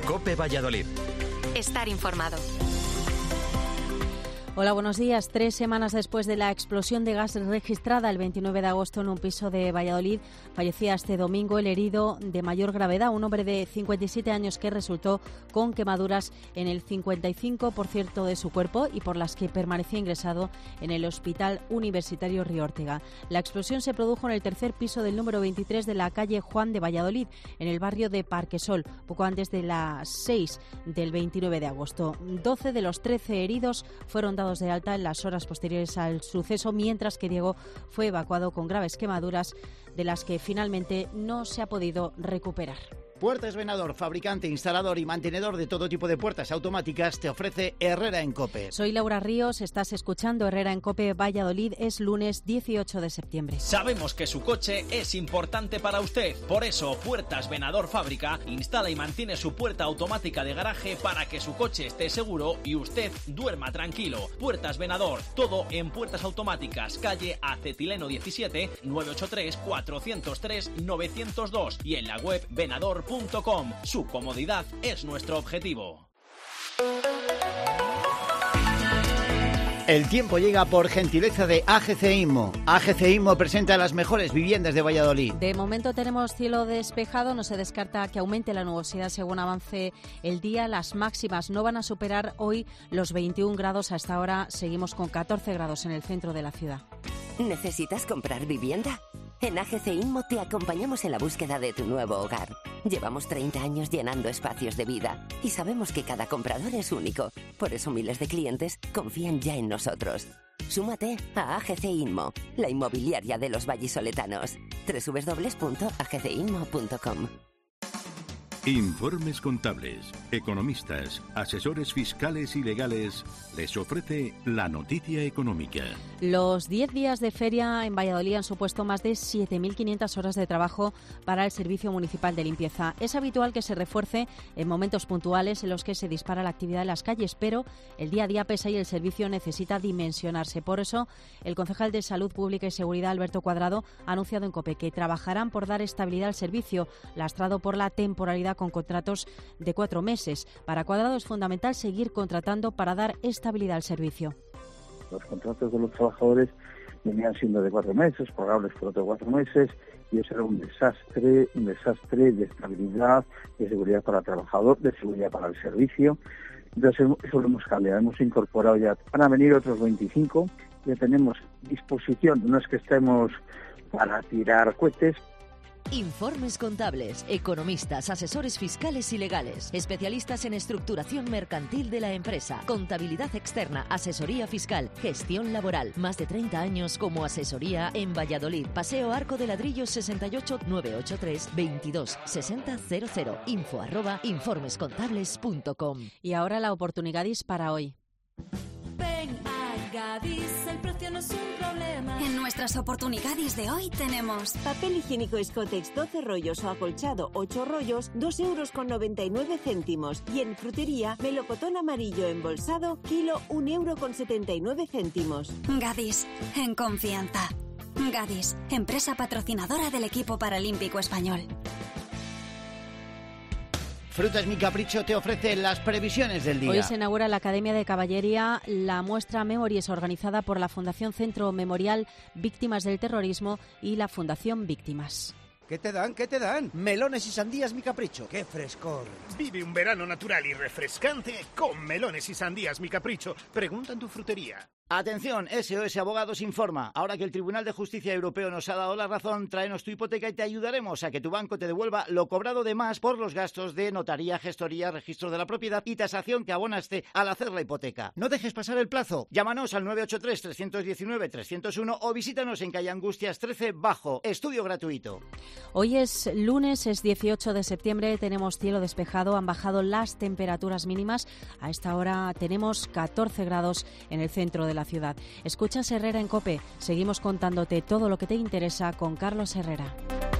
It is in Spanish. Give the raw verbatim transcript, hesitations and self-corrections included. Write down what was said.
COPE Valladolid. Estar informado. Hola, buenos días. Tres semanas después de la explosión de gas registrada el veintinueve de agosto en un piso de Valladolid, fallecía este domingo el herido de mayor gravedad, un hombre de cincuenta y siete años que resultó con quemaduras en el cincuenta y cinco por ciento de su cuerpo y por las que permanecía ingresado en el Hospital Universitario Río Ortega. La explosión se produjo en el tercer piso del número veintitrés de la calle Juan de Valladolid, en el barrio de Parquesol, poco antes de las seis del veintinueve de agosto. doce de los trece heridos fueron dados de alta en las horas posteriores al suceso, mientras que Diego fue evacuado con graves quemaduras de las que finalmente no se ha podido recuperar. Puertas Venador, fabricante, instalador y mantenedor de todo tipo de puertas automáticas, te ofrece Herrera en COPE. Soy Laura Ríos, estás escuchando Herrera en COPE Valladolid. Es lunes dieciocho de septiembre. Sabemos que su coche es importante para usted. Por eso, Puertas Venador Fábrica instala y mantiene su puerta automática de garaje para que su coche esté seguro y usted duerma tranquilo. Puertas Venador, todo en puertas automáticas, calle Acetileno diecisiete, nueve ocho tres, cuatro cero tres, nueve cero dos y en la web venador punto com. Su comodidad es nuestro objetivo. El tiempo llega por gentileza de A G C Inmo. A G C Inmo presenta las mejores viviendas de Valladolid. De momento tenemos cielo despejado, no se descarta que aumente la nubosidad según avance el día. Las máximas no van a superar hoy los veintiún grados, hasta ahora seguimos con catorce grados en el centro de la ciudad. ¿Necesitas comprar vivienda? En A G C Inmo te acompañamos en la búsqueda de tu nuevo hogar. Llevamos treinta años llenando espacios de vida y sabemos que cada comprador es único. Por eso miles de clientes confían ya en nosotros. Súmate a A G C Inmo, la inmobiliaria de los vallisoletanos. doble u doble u doble u punto a g c inmo punto com. Informes Contables, economistas, asesores fiscales y legales, les ofrece la noticia económica. Los diez días de feria en Valladolid han supuesto más de siete mil quinientas horas de trabajo para el Servicio Municipal de Limpieza. Es habitual que se refuerce en momentos puntuales en los que se dispara la actividad en las calles, pero el día a día pesa y el servicio necesita dimensionarse. Por eso, el concejal de Salud Pública y Seguridad, Alberto Cuadrado, ha anunciado en COPE que trabajarán por dar estabilidad al servicio, lastrado por la temporalidad con contratos de cuatro meses. Para Cuadrado es fundamental seguir contratando para dar estabilidad al servicio. Los contratos de los trabajadores venían siendo de cuatro meses, pagables por otros cuatro meses, y eso era un desastre, un desastre de estabilidad, de seguridad para el trabajador, de seguridad para el servicio. Entonces eso lo hemos cambiado, hemos incorporado ya, van a venir otros veinticinco, ya tenemos disposición, no es que estemos para tirar cohetes. Informes contables, economistas, asesores fiscales y legales, especialistas en estructuración mercantil de la empresa, contabilidad externa, asesoría fiscal, gestión laboral. Más de treinta años como asesoría en Valladolid. Paseo Arco de Ladrillos sesenta y ocho, nueve ocho tres, veintidós sesenta cero cero. Info arroba informescontables punto com. Y ahora la oportunidad es para hoy. Ven a Gadis, el precio no es un problema. En nuestras oportunidades de hoy tenemos papel higiénico Scotex doce rollos o acolchado ocho rollos, dos euros con noventa y nueve céntimos. Y en frutería, melocotón amarillo embolsado, kilo un euro con setenta y nueve céntimos. Gadis, en confianza. Gadis, empresa patrocinadora del equipo paralímpico español. Frutas Mi Capricho te ofrece las previsiones del día. Hoy se inaugura la Academia de Caballería. La muestra Memories, organizada por la Fundación Centro Memorial Víctimas del Terrorismo y la Fundación Víctimas. ¿Qué te dan? ¿Qué te dan? Melones y sandías Mi Capricho. ¡Qué frescor! Vive un verano natural y refrescante con melones y sandías Mi Capricho. Pregunta en tu frutería. Atención, S O S Abogados informa. Ahora que el Tribunal de Justicia Europeo nos ha dado la razón, tráenos tu hipoteca y te ayudaremos a que tu banco te devuelva lo cobrado de más por los gastos de notaría, gestoría, registro de la propiedad y tasación que abonaste al hacer la hipoteca. No dejes pasar el plazo. Llámanos al nueve ocho tres, tres uno nueve, tres cero uno o visítanos en calle Angustias trece Bajo. Estudio gratuito. Hoy es lunes, es dieciocho de septiembre, tenemos cielo despejado, han bajado las temperaturas mínimas. A esta hora tenemos catorce grados en el centro de la ciudad. Escuchas Herrera en COPE. Seguimos contándote todo lo que te interesa con Carlos Herrera.